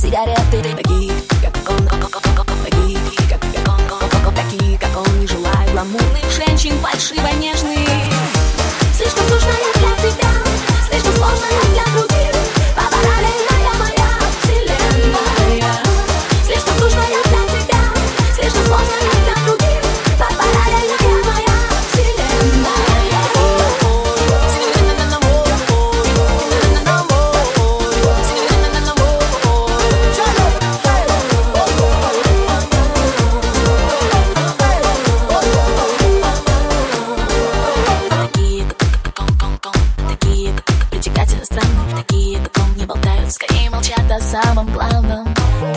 сигареты. Такие, как он, такие, как он. Не желаю гламурных женщин, фальшиво-нежных. Слишком сложная для тебя, слишком сложная для других. Параллельная моя вселенная. Слишком сложная для тебя, слишком сложная для других. Параллельная моя вселенная. Скорее молчат о самом главном.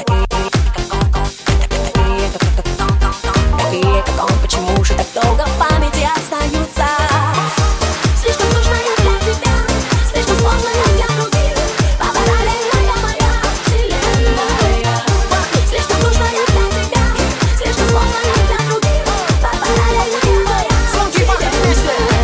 Такие, как он, почему же так долго в памяти остаются? Слишком сложная для тебя, слишком сложная для других. Параллельная моя вселенная. Слишком сложная для тебя, слишком сложная для других. Параллельная моя вселенная.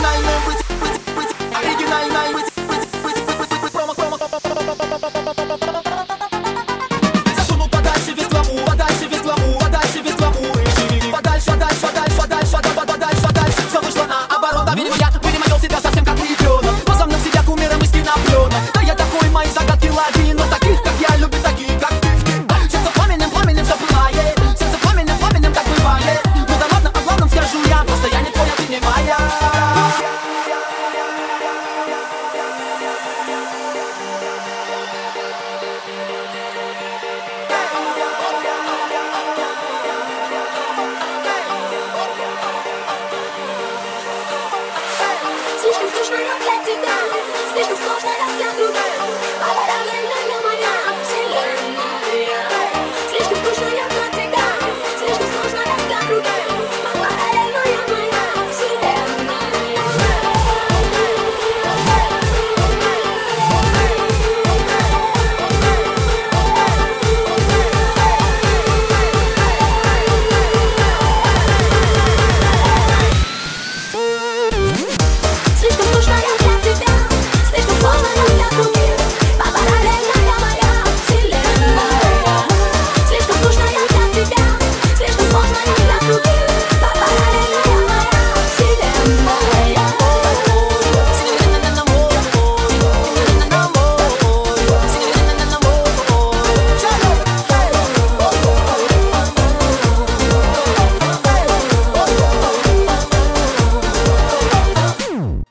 Засунул подальше весь гламур, подальше весь гламур, подальше весь гламур. И живи подальше, подальше, подальше, подальше, подальше, подальше. Все вышло наоборот, а я переманил себя совсем как ребенок. Возомнил себя кумиром из кинопленок. Да я такой, мои загадки лови, но таких, как я, любит таких, как ты. Сердце пламенем, пламенем все пылает. Сердце пламенем, пламенем так бывает. Ну да ладно, о главном скажу я. Просто я не твой, а ты не моя. Слишком сложная для тебя, слишком сложная для других. Параллельная